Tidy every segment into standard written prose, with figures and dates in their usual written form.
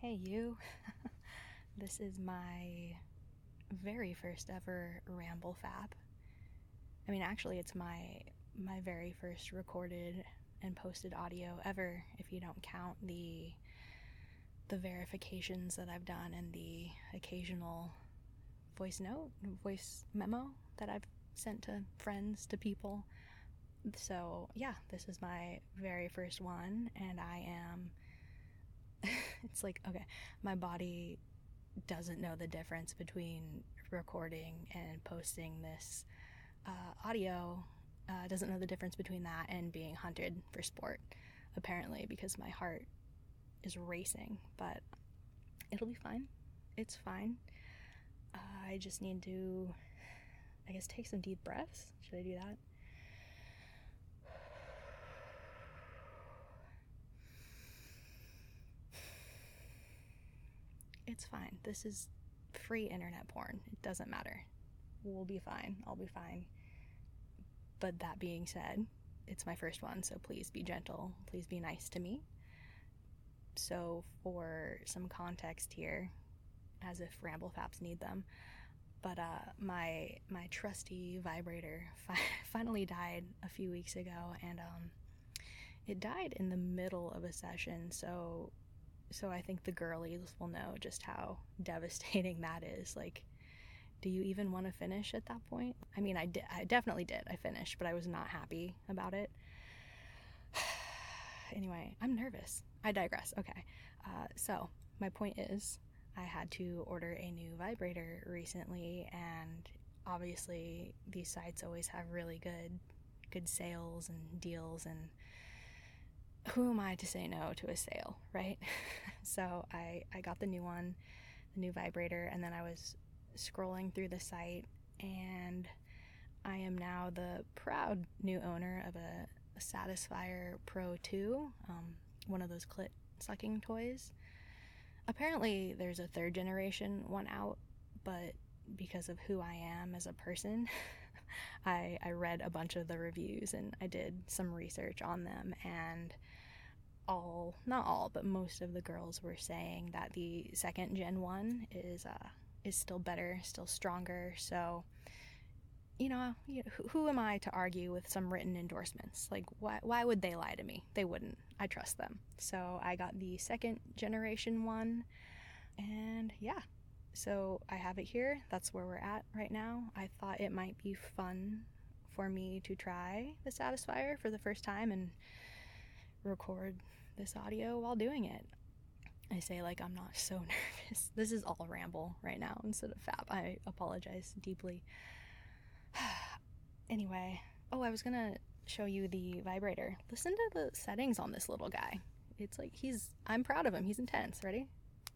Hey you, this is my very first ever Ramble Fap. I mean, actually, it's my very first recorded and posted audio ever, if you don't count the verifications that I've done and the occasional voice memo that I've sent to friends, to people. So yeah, this is my very first one, and I am it's like, okay, my body doesn't know the difference between recording and posting this audio, doesn't know the difference between that and being hunted for sport, apparently, because my heart is racing. But it'll be fine. It's fine. I just need to, I guess, take some deep breaths. Should I do that? It's fine. This is free internet porn. It doesn't matter. We'll be fine. I'll be fine. But that being said, it's my first one, so please be gentle. Please be nice to me. So for some context here, as if Ramble Faps need them, but my trusty vibrator finally died a few weeks ago, and it died in the middle of a session, so I think the girlies will know just how devastating that is. Like, do you even want to finish at that point? I mean, I definitely did. I finished, but I was not happy about it. Anyway, I'm nervous. I digress. Okay. So my point is, I had to order a new vibrator recently, and obviously these sites always have really good sales and deals, and who am I to say no to a sale, right? So I got the new one, the new vibrator, and then I was scrolling through the site, and I am now the proud new owner of a Satisfyer Pro 2, one of those clit sucking toys. Apparently there's a third generation one out, but because of who I am as a person, I read a bunch of the reviews and I did some research on them, and not all, but most of the girls were saying that the second gen one is still better, still stronger. So, who am I to argue with some written endorsements? Like, why would they lie to me? They wouldn't. I trust them. So I got the second generation one, and yeah. So I have it here. That's where we're at right now. I thought it might be fun for me to try the Satisfyer for the first time and record this audio while doing it. I say like I'm not so nervous. This is all ramble right now instead of fap. I apologize deeply. Anyway, I was gonna show you the vibrator. Listen to the settings on this little guy. It's like I'm proud of him. He's intense. Ready?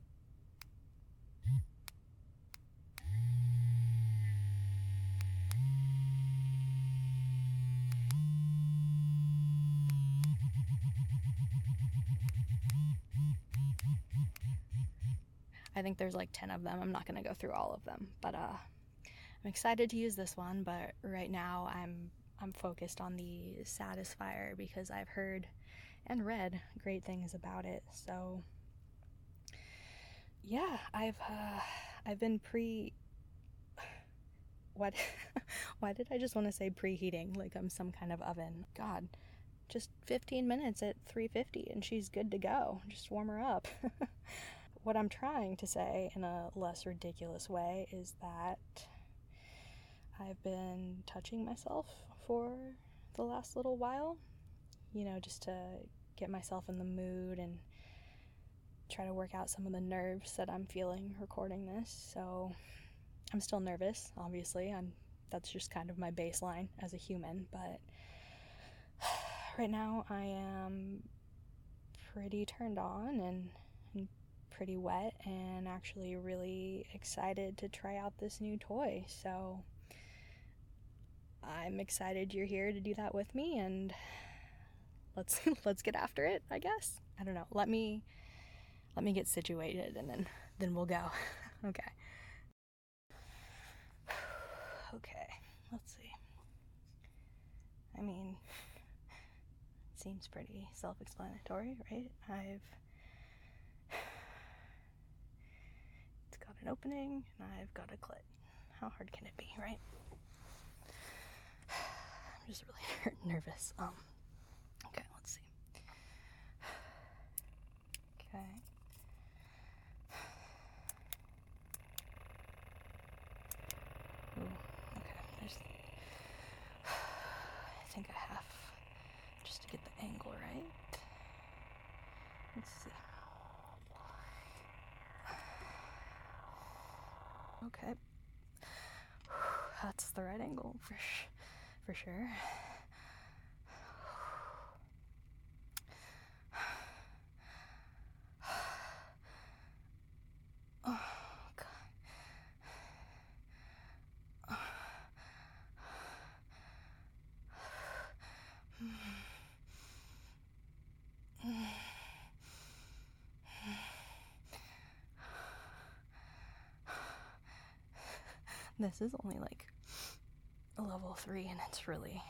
I think there's like 10 of them. I'm not gonna go through all of them, but I'm excited to use this one. But right now I'm focused on the Satisfyer because I've heard and read great things about it. So yeah, I've been what why did I just want to say preheating like I'm some kind of oven? God, just 15 minutes at 350 and she's good to go. Just warm her up. What I'm trying to say in a less ridiculous way is that I've been touching myself for the last little while, just to get myself in the mood and try to work out some of the nerves that I'm feeling recording this. So I'm still nervous, obviously. That's just kind of my baseline as a human, but right now I am pretty turned on and pretty wet and actually really excited to try out this new toy. So I'm excited you're here to do that with me, and let's get after it, I guess. I don't know. Let me get situated and then we'll go. Okay. Okay. Let's see. I mean, it seems pretty self-explanatory, right? an opening, and I've got a clit. How hard can it be, right? I'm just really nervous. Okay, let's see. Okay. Ooh, okay, I think I have, just to get the angle right. Let's see. Okay. That's the right angle for sure. Oh, God. This is only like a level 3 and it's really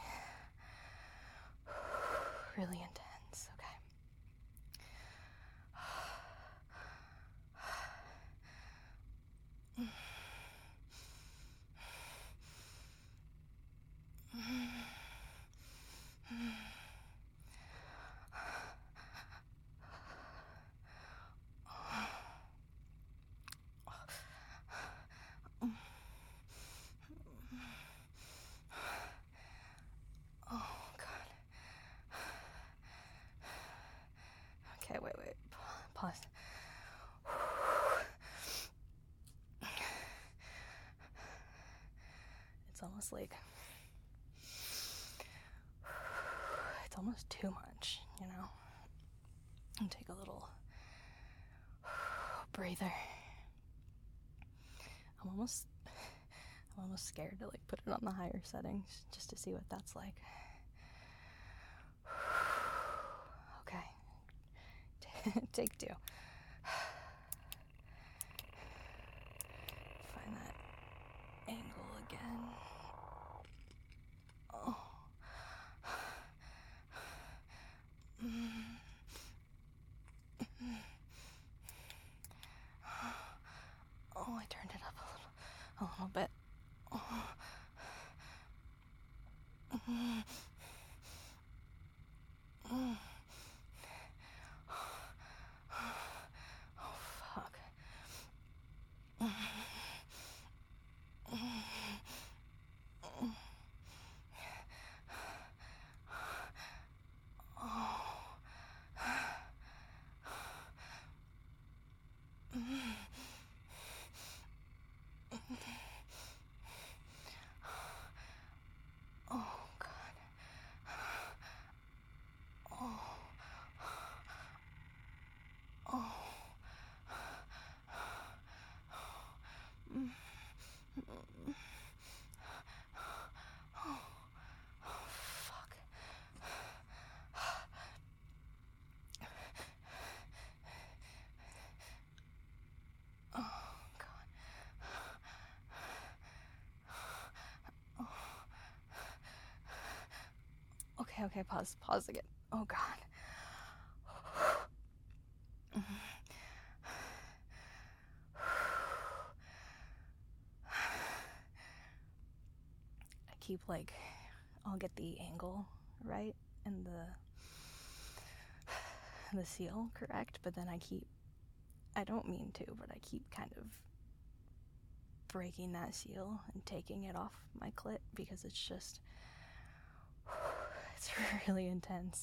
intense. Okay. Okay, wait. Pause. It's almost like... It's almost too much, you know? And take a little breather. I'm almost scared to like put it on the higher settings just to see what that's like. Okay. Take 2. Find that angle again. Oh. Oh, I turned it up a little bit. Oh. Oh, fuck. Oh, God. Oh. Oh. Fuck. Oh, God. Okay, pause again. Oh, God. I keep like, I'll get the angle right and the seal correct, but then I don't mean to, but I keep kind of breaking that seal and taking it off my clit because it's really intense.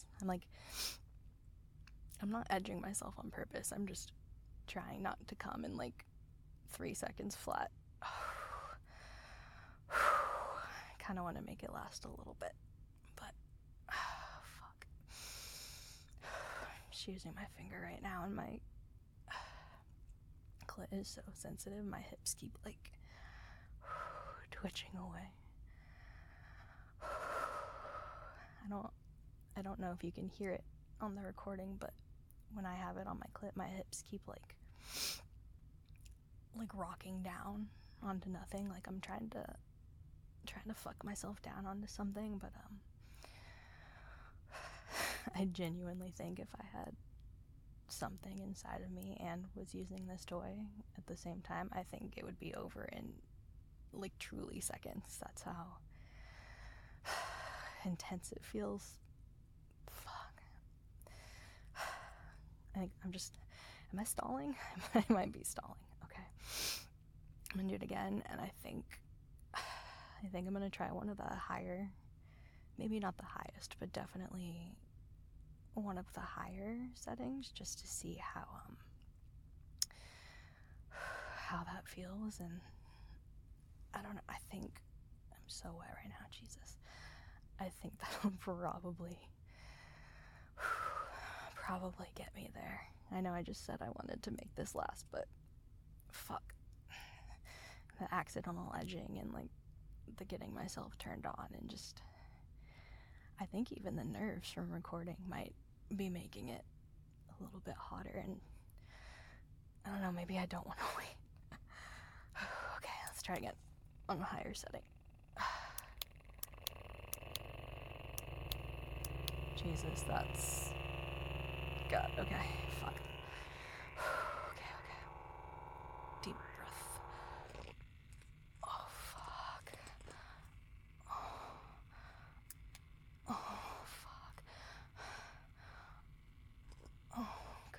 I'm not edging myself on purpose. I'm just trying not to come in like 3 seconds flat. I kind of want to make it last a little bit, but fuck. I'm just using my finger right now and my clit is so sensitive. My hips keep like twitching away. I don't know if you can hear it on the recording, but when I have it on my clit, my hips keep like rocking down onto nothing, like I'm trying to fuck myself down onto something, but I genuinely think if I had something inside of me and was using this toy at the same time, I think it would be over in like truly seconds. That's how intense it feels. Fuck. I think am I stalling? I might be stalling. Okay. I'm gonna do it again, and I think I'm gonna try one of the higher, maybe not the highest, but definitely one of the higher settings, just to see how that feels. And I don't know, I think I'm so wet right now, Jesus. I think that'll probably get me there. I know I just said I wanted to make this last, but fuck. The accidental edging and like the getting myself turned on, and just I think even the nerves from recording might be making it a little bit hotter, and I don't know, maybe I don't want to wait. Okay, let's try again on a higher setting. Jesus, that's God. Okay, fuck. Okay. Deep breath. Oh, fuck. Oh, fuck. Oh, God.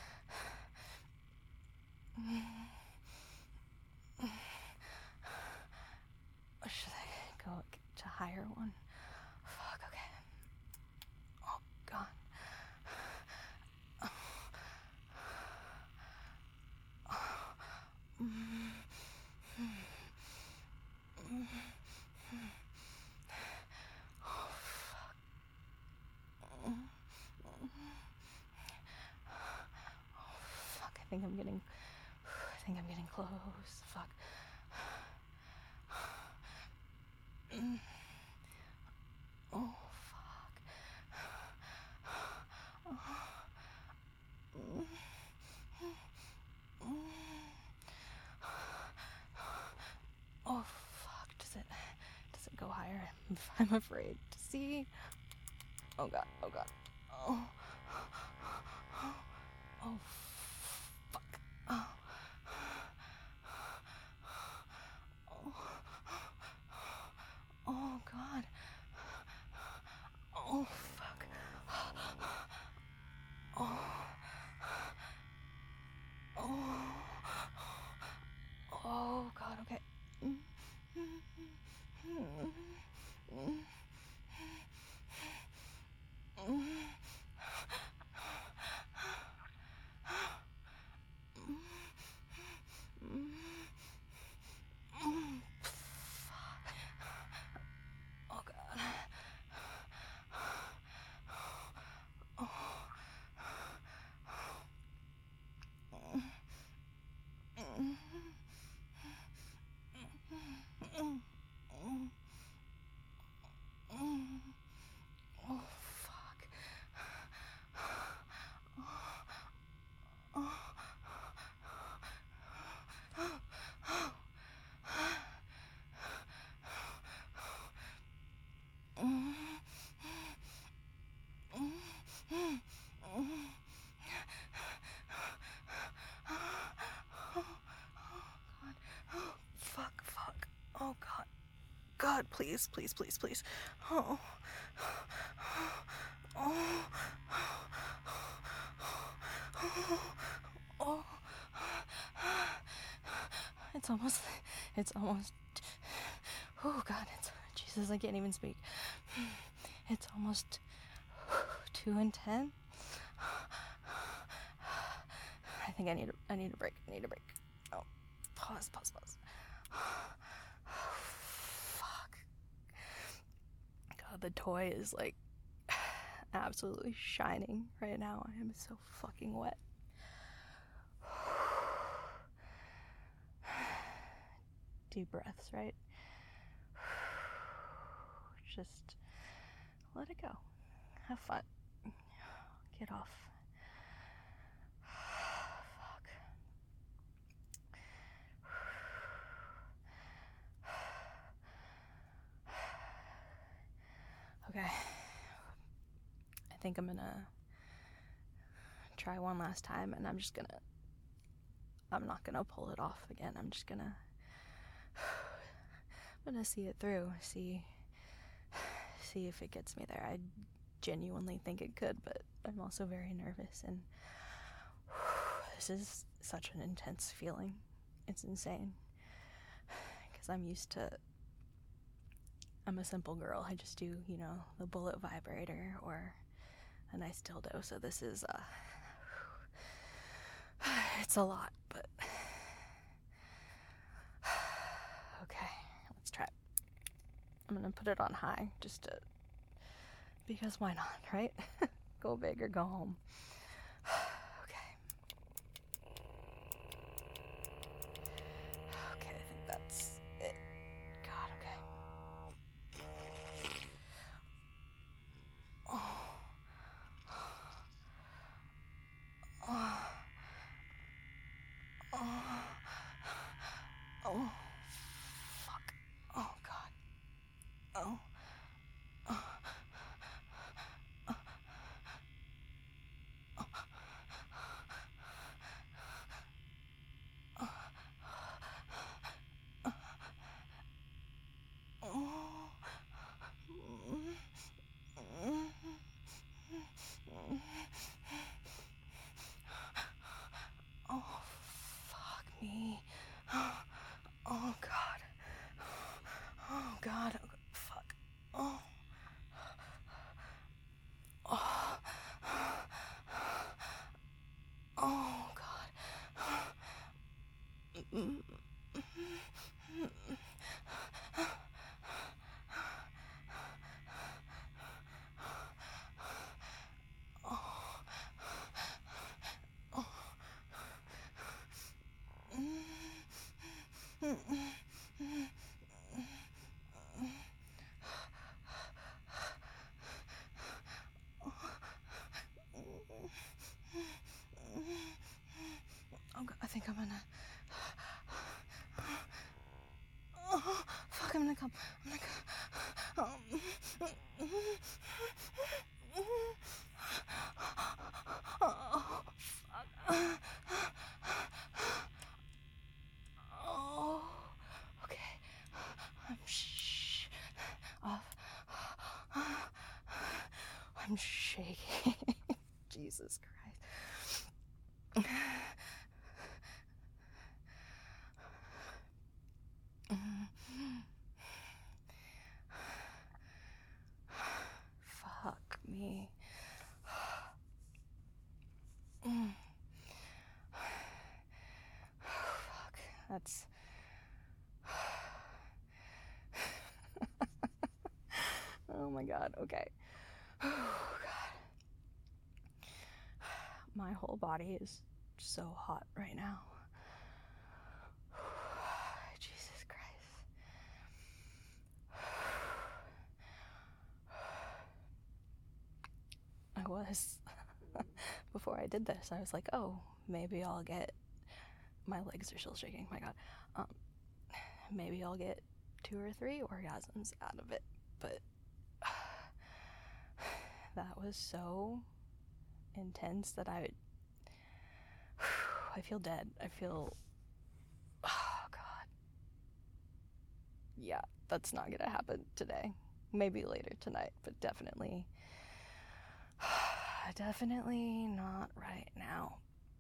Should I go to higher one? Fuck, okay. Oh, God. I think I'm getting close. Fuck. Oh, fuck. Oh, fuck. Does it go higher? I'm afraid to see. Oh, God. Oh, oh, fuck. Oh. Oh, God. Oh, fuck. Oh. Oh, God, okay. Oh, God. Oh, fuck. Fuck. Oh, God. God, please. Oh. Oh. Oh. It's almost. Oh, God, Jesus, I can't even speak. It's almost 2 and 10. I think I need a break. Oh, pause. Fuck. God, the toy is like absolutely shining right now. I am so fucking wet. Deep breaths, right? Just let it go. Have fun. Get off. Fuck. Okay. I think I'm gonna try one last time, and I'm not gonna pull it off again. I'm gonna see it through, see if it gets me there. I genuinely think it could, but I'm also very nervous, and this is such an intense feeling. It's insane, because I'm a simple girl. I just do, the bullet vibrator or a nice dildo, so this is, it's a lot, but okay, let's try it. I'm gonna put it on high, because why not, right? Go big or go home. Okay, I think that's it. God, okay. Oh, fuck. Oh, God. Oh. Oh, fuck me. Oh, God. Oh, God. Fuck. Oh. Oh. Oh, God. Oh, God, I think I'm gonna... Oh, fuck, I'm gonna come. Oh, fuck. Oh, okay. I'm shaking. Jesus Christ. Fuck me. Fuck. That's... Oh my God. Okay. Oh God. My whole body is so hot right now. Jesus Christ. Before I did this, I was like, oh, maybe I'll get... My legs are still shaking, my God. Maybe I'll get 2 or 3 orgasms out of it, but that was so intense that I feel dead. I feel... Oh, God. Yeah, that's not gonna happen today. Maybe later tonight, but definitely not right now.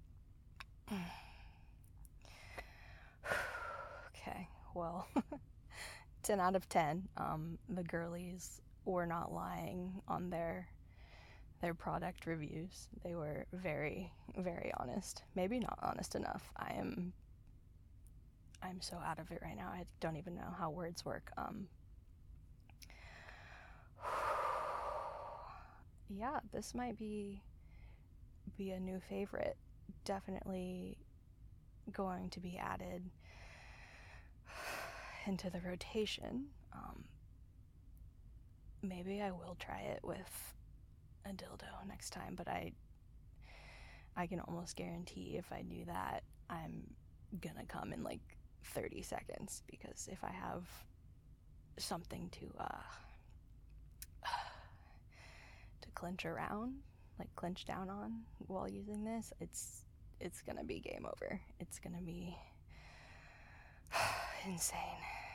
Okay, well, 10 out of 10. The girlies were not lying on their product reviews. They were very, very honest. Maybe not honest enough. I'm so out of it right now. I don't even know how words work. Yeah, this might be a new favorite. Definitely going to be added into the rotation. Maybe I will try it with a dildo next time, but I can almost guarantee if I do that, I'm gonna come in like 30 seconds, because if I have something to clinch around, like clench down on while using this, it's gonna be game over. It's gonna be insane.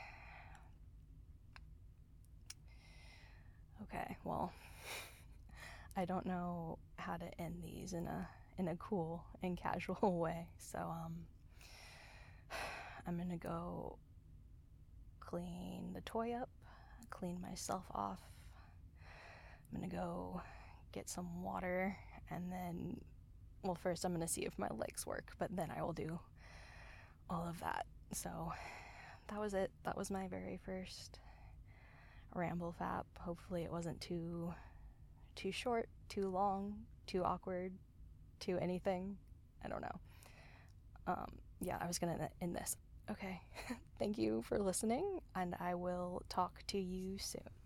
Okay, well, I don't know how to end these in a cool and casual way, so I'm gonna go clean the toy up, clean myself off. I'm gonna go get some water, and then, well, first I'm gonna see if my legs work, but then I will do all of that. So that was it. That was my very first ramble fap. Hopefully it wasn't too short, too long, too awkward, too anything. I don't know. Yeah, I was gonna end this. Okay. Thank you for listening, and I will talk to you soon.